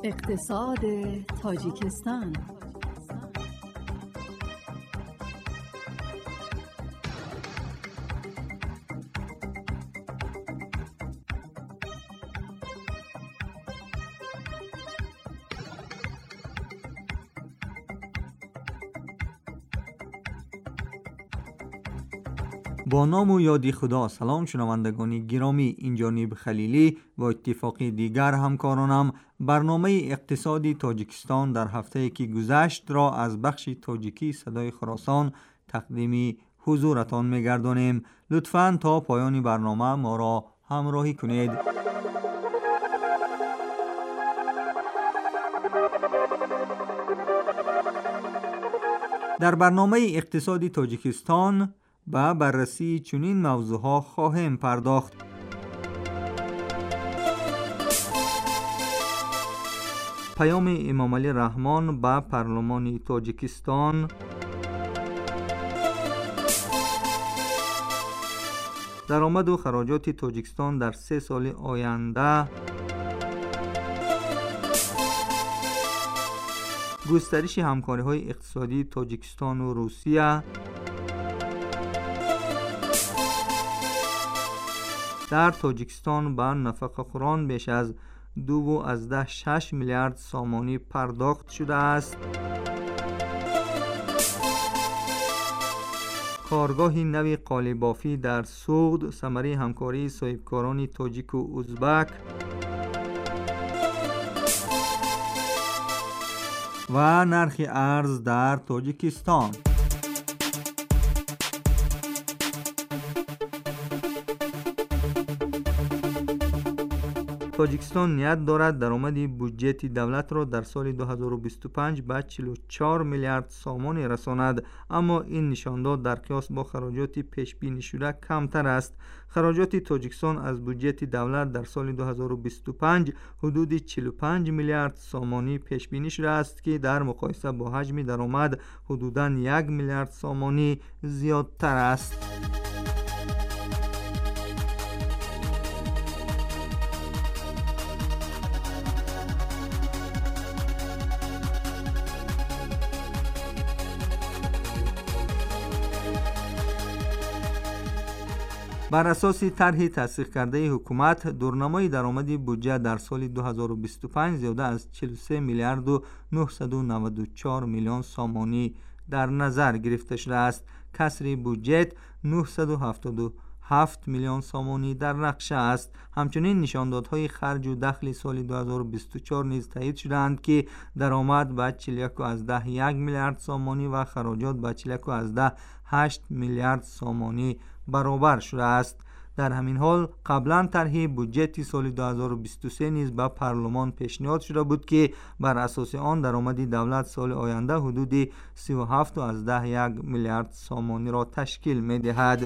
اقتصاد تاجیکستان. با نام و یادی خدا. سلام شنوندگان گرامی، این جانب خلیلی و اتفاقی دیگر همکارانم برنامه اقتصادی تاجیکستان در هفته که گذشت را از بخش تاجیکی صدای خراسان تقدیم حضورتان می‌گردانیم. لطفاً تا پایان برنامه ما را همراهی کنید. در برنامه اقتصادی تاجیکستان به بررسی چنین موضوعها خواهیم پرداخت. پیام امام علی رحمان به پارلمان تاجیکستان، درآمد و خراجات تاجیکستان در 3 سال آینده، گسترش همکاری‌های اقتصادی تاجیکستان و روسیه، در تاجیکستان به نفقه خوران بیش از 2.6 میلیارد سامانی پرداخت شده است. کارگاه نوی قالیبافی در سوغد، ثمره همکاری صاحبکاران تاجیک و ازبک، و نرخ ارز در تاجیکستان. تاجیکستان نیت دارد درآمد بودجه دولت را در سال 2025 به 44 میلیارد سامان رساند، اما این نشانداد در قیاس با خراجات پیش بینی شده کمتر است. خراجات تاجیکستان از بودجه دولت در سال 2025 حدود 45 میلیارد سامانی پیش بینی شده است که در مقایسه با حجم درآمد حدوداً 1 میلیارد سامانی زیادتر است. بر اساس طرح تصدیق کرده حکومت، دورنمای درآمد بودجه در سال 2025 زیاده از 43 میلیارد و 994 میلیون سامانی در نظر گرفته شده است. کسری بودجه 977 میلیون سامانی در نقشه است. همچنین نشاندادهای خرج و دخل سال 2024 نیز تایید شدند که درآمد به 41 میلیارد سامانی و خراجات به 41.8 میلیارد سامانی برابر شده است. در همین حال قبلا طرح بودجه سال 2023 نیز به پارلمان پیشنهاد شده بود که بر اساس آن درآمد دولت سال آینده حدود 37.1 میلیارد سامانی را تشکیل می‌دهد.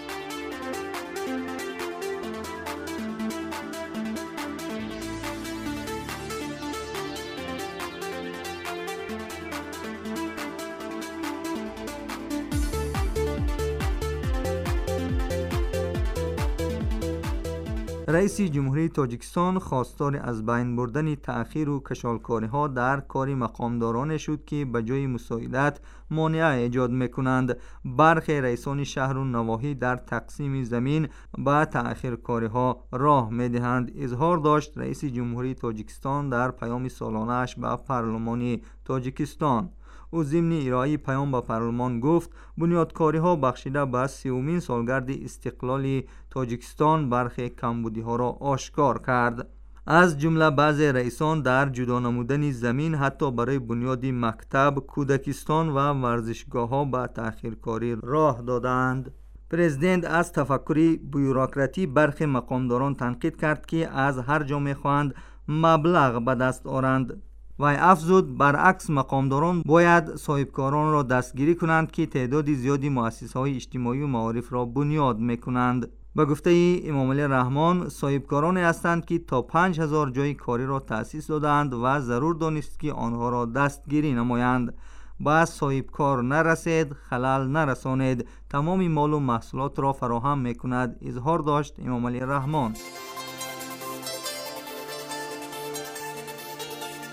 رئیس جمهوری تاجیکستان خواستار از بین بردن تأخیر و کشالکاری‌ها در کار مقامداران شد که به جای مساعدت مانع ایجاد می‌کنند. برخی رئیسان شهر و نواحی در تقسیم زمین به تأخیرکاری‌ها راه می‌دهند. اظهار داشت رئیس جمهوری تاجیکستان در پیام سالانه‌اش به پارلمان تاجیکستان. او ضمن ارائه پیام به پارلمان گفت بنیادکاری‌ها بخشیده به 30مین سالگرد استقلال تاجیکستان برخی کمبودی‌ها را آشکار کرد. از جمله بعضی رئیسان در جدا نمودن زمین حتی برای بنیاد مکتب، کودکستان و ورزشگاه‌ها به تأخیرکاری راه دادند. پرزیدنت از تفکر بیوروکراتی برخی مقامداران تنقید کرد که از هر جا می‌خواهند مبلغ به دست آورند. وی افزود برعکس مقامداران باید صاحبکاران را دستگیری کنند که تعداد زیادی مؤسسه‌های اجتماعی و معارف را بنیاد می‌کنند. به گفته امام علی رحمان، صاحبکارانی هستند که تا 5000 جای کاری را تأسیس دادند و ضرور دانست که آنها را دستگیری نمایند. با صاحبکار نرسید، خلل نرسانید، تمام مال و محصولات را فراهم می‌کند، اظهار داشت امام علی رحمان.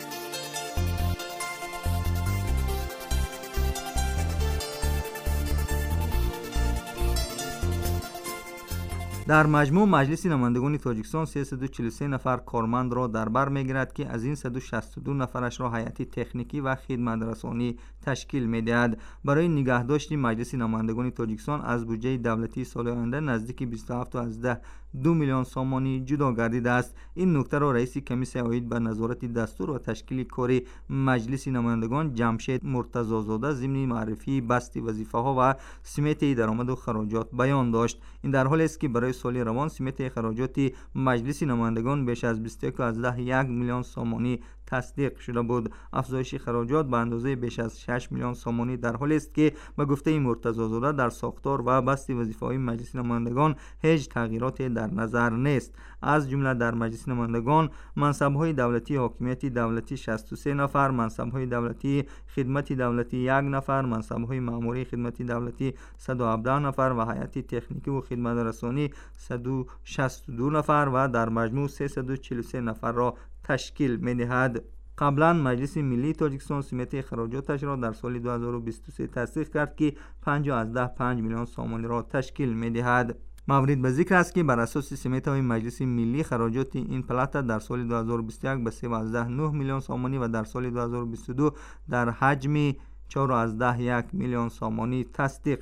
در مجموع مجلس نمایندگان تاجیکستان 343 نفر کارمند را در بر میگیرد که از این 162 نفرش را هیئت تکنیکی و خدمت رسانی تشکیل میدهد. برای نگهداشت مجلس نمایندگان تاجیکستان از بودجه دولتی سال آینده نزدیک 27.2 میلیون سامانی جدا گردیده است. این نکته را رئیس کمیسیون عاید به نظارت دستور و تشکیل کاری مجلس نمایندگان جمشید مرتضی‌زاده ضمن معرفی بسط وظیفه‌ها و سمت درآمد و خراجات بیان داشت. این در حالی است که برای سال روان سمت خراجات مجلس نمایندگان بیش از 21.1 میلیون سامانی تصدیق شده بود. افزایش خراجات به اندازه بیش از 6 میلیون سامانی در حالی است که به گفته مرتضی‌زاده در ساختار و بسط وظیفه‌های مجلس نمایندگان هیچ تغییراتی در نظر نیست. از جمله در مجلس نمایندگان منصب‌های دولتی حاکمیت دولتی 63 نفر، منصب‌های دولتی خدمت دولتی 1 نفر، منصب‌های مأموری خدمت دولتی 117 نفر و هیئت تکنیکی و خدمت رسانی 162 نفر و در مجموع 343 نفر را تشکیل می‌دهد. قبلا مجلس ملی تاجیکستان سمت خراجاتش را در سال 2023 تصدیق کرد که 5.5 میلیون سامانی را تشکیل می‌دهد. مورد به ذکر است که بر اساس سمت های مجلس ملی خراجات این پلات در سال 2021 به 3.9 میلیون سامانی و در سال 2022 در حجم 4.1 میلیون سامانی تصدیق.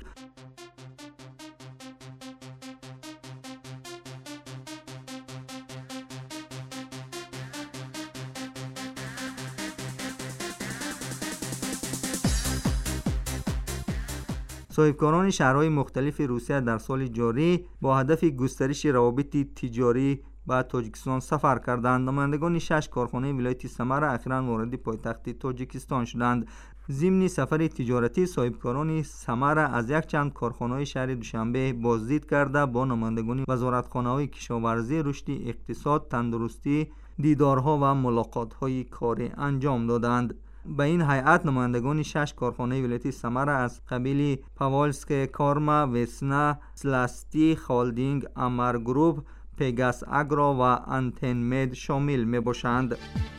صاحبکاران شهرهای مختلف روسیه در سال جاری با هدف گسترش روابط تجاری به تاجیکستان سفر کردند. نمایندگان 6 کارخانه ولایت سمر اخیراً وارد پایتخت تاجیکستان شدند. ضمن سفر تجارتی صاحبکاران سمر از یک چند کارخانه شهر دوشنبه بازدید کرده با نمایندگان وزارتخانه‌های کشاورزی، رشد اقتصاد، تندرستی، دیدارها و ملاقات‌های کاری انجام دادند. به این هیئت نمایندگان 6 کارخانه ولایت سمر از قبیل پاولسک کارما، وسنا، سلاستی، خالدینگ، امر گروپ، پیگاس اگرا و انتن مید شامل می باشند.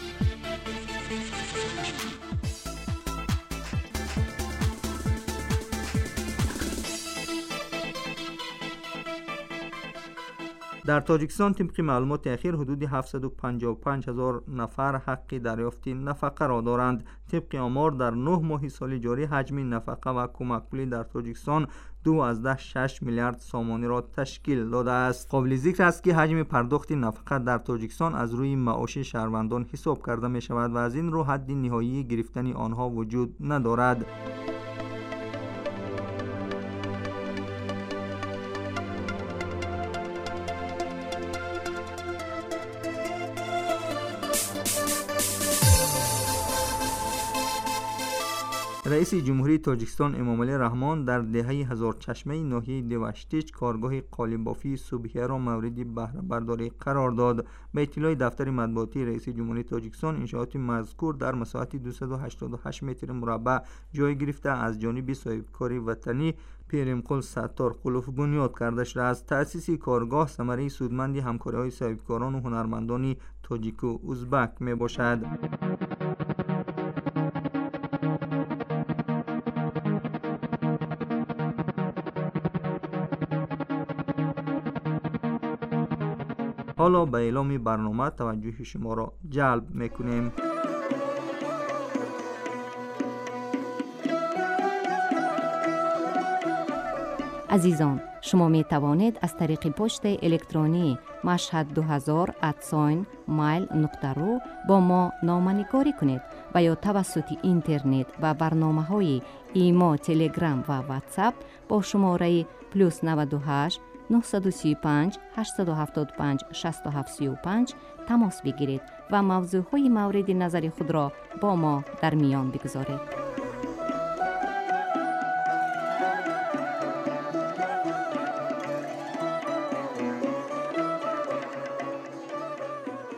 در تاجیکستان طبق معلومات اخیر حدود 755,000 نفر حق دریافت نفقه را دارند. طبق آمار در 9 ماه سال جاری حجم نفقه و کمک پولی در تاجیکستان 2.6 میلیارد سامانی را تشکیل داده است. قابل ذکر است که حجم پرداخت نفقه در تاجیکستان از روی معاش شهروندان حساب کرده می شود و از این رو حد نهایی گرفتن آنها وجود ندارد. رئیس جمهوری تاجیکستان امامعلی رحمان در دهه هزار چشمه ناحیه دیوشتیچ کارگاه قالیبافی صبحیه را مورد بهره برداری قرار داد. به اطلاع دفتر مطبوعاتی رئیس جمهوری تاجیکستان، انشاءات مذکور در مساحت 288 متر مربع جای گرفته از جانب صاحبکار وطنی پیرمقل ستار قلوف بنیاد کرده شده است. تأسیس کارگاه ثمره سودمند همکاری‌های صاحبکاران و هنرمندان تاجیک و ازبک می باشد. حالا به اعلام برنامه توجه شما را جلب میکنیم. عزیزان، شما می توانید از طریق پست الکترونی mashhad2000@mail.ru با ما نامه‌نگاری کنید و یا توسط اینترنت و برنامه‌های ایما، تلگرام و واتساپ با شماره +98 935 875 6735 تماس بگیرید و موضوعهای مورد نظر خود را با ما در میان بگذارید.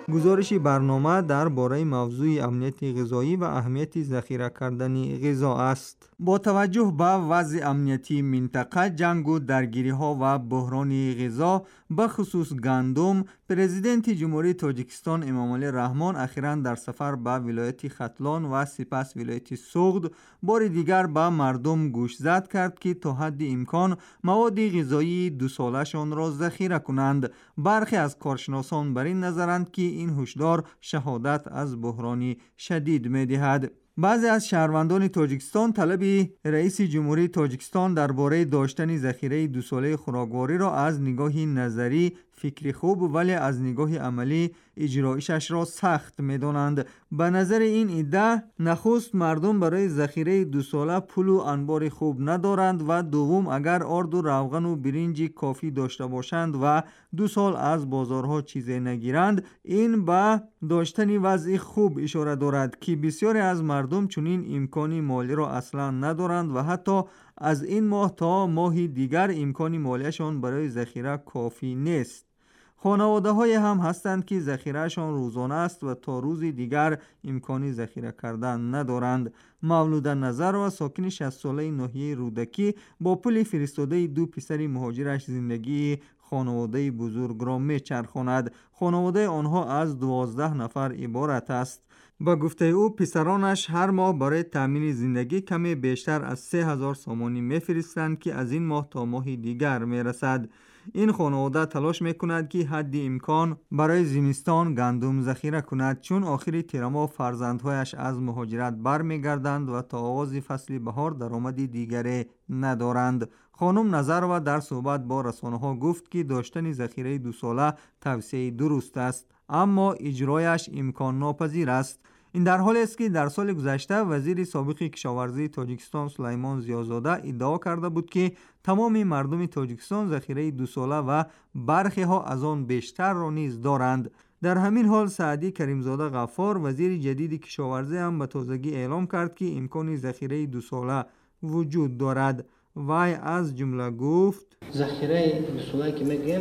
گزارش برنامه درباره موضوع امنیت غذایی و اهمیت ذخیره کردن غذا است. با توجه به وضع امنیتی منطقه، جنگ و درگیری ها و بحران غذا به خصوص گندم، پرزیدنت جمهوری تاجیکستان امامعلی رحمان اخیراً در سفر به ولایت ختلان و سپس ولایت سوغد بار دیگر به مردم گوش زد کرد که تا حد امکان مواد غذایی 2 ساله‌شان را ذخیره کنند. برخی از کارشناسان بر این نظرند که این هشدار شهادت از بحرانی شدید می‌دهد. بعضی از شهروندان تاجیکستان طلب رئیس جمهوری تاجیکستان درباره داشتن ذخیره 2 ساله خوراکواری را از نگاه نظری فکری خوب ولی از نگاه عملی اجرایشش را سخت می‌دانند. به نظر این ایده، نخست مردم برای ذخیره 2 ساله پول و انبار خوب ندارند و دوم اگر آرد و روغن و برنج کافی داشته باشند و 2 سال از بازارها چیزی نگیرند، این به داشتن وضع خوب اشاره دارد که بسیاری از مردم چنین امکانی مالی را اصلا ندارند و حتی از این ماه تا ماه دیگر امکانی مالیشان برای ذخیره کافی نیست. خانواده های هم هستند که ذخیرهشان روزانه است و تا روز دیگر امکانی ذخیره کردن ندارند. مولود نظر و ساکن 60 ساله ناحیه رودکی با پول فرستاده 2 پسر مهاجرش زندگی خانواده بزرگ را میچرخاند. خانواده آنها از 12 نفر عبارت است. با گفته او پسرانش هر ماه برای تامین زندگی کمی بیشتر از 3000 سامانی میفرستند که از این ماه تا ماه دیگر میرسد. این خانواده تلاش میکند که حد امکان برای زمستان گندم ذخیره کند، چون آخر تیر ماه فرزندهایش از مهاجرت برمیگردند و تا آغاز فصل بهار درآمدی دیگری ندارند. خانم نظرова در صحبت با رسانه ها گفت که داشتن ذخیره 2 ساله توصیه درست است، اما اجرایش امکان ناپذیر است. این در حالی است که در سال گذشته وزیر سابق کشاورزی تاجیکستان سلیمان ضیازاده ادعا کرده بود که تمام مردم تاجیکستان ذخیره 2 ساله و برخی ها از آن بیشتر را نیز دارند. در همین حال سعدی کریمزاده غفار وزیر جدید کشاورزی هم به تازگی اعلام کرد که امکان ذخیره 2 ساله وجود دارد. وی از جمله گفت: ذخیره 2 ساله که میگیم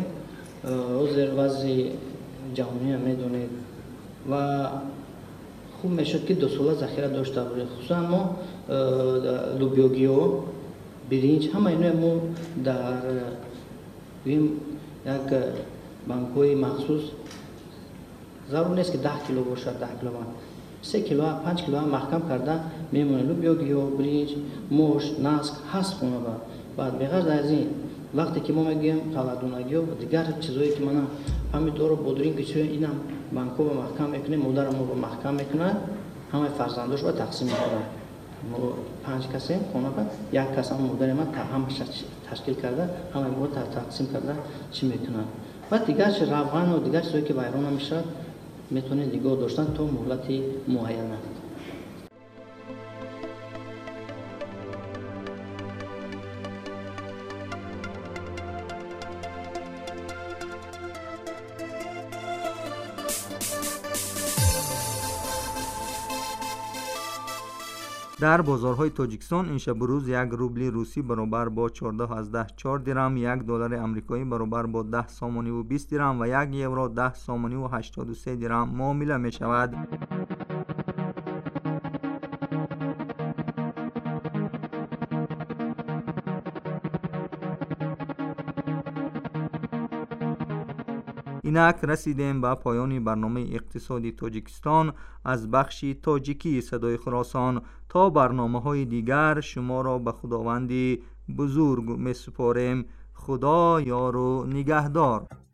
حاضر وضع جهانی میدونید و خوب میشد که 2 ساله ذخیره داشته باشیم. خصوصا ما لوبیاگیو، برنج، همه اینا ما در یک بانک‌های مخصوص ضرور نیست که 10 کیلو باشد، 10 کیلو 3 کیلو 5 کیلو محکم کرده میمونه. لوبیاگیو، برنج، موش، نسک هست خونه بعد بغیر از این وقتی که ما میگیم تولدونگی و دیگر چیزایی که من پامیدور و بودرینگ چه اینم بانکو با محکم میکنه، مادر ما با محکم میکنه، همه فرزنداش با تقسیم میکنه. ما 5 کسی خونه بعد یک کس هم مادر ما هم تشکیل کرده، همه ما تقسیم کرده چی میکنن. بعد دیگر چه روغن و دیگر چیزایی که بیرون میشه میتونه نگاه داشتن تا مهلت معینه. در بازارهای تاجیکستان این شب روز 1 روبل روسی برابر با 14.4 درم، 1 دلار آمریکایی برابر با 10 سامانی و 20 درم و 1 یورو 10 سامانی و 83 درم معامله می شود. اینک رسیدیم به پایان برنامه اقتصادی تاجیکستان از بخش تاجیکی صدای خراسان. تا برنامه‌های دیگر شما را به خداوند بزرگ می سپاریم. خدا یار و نگهدار.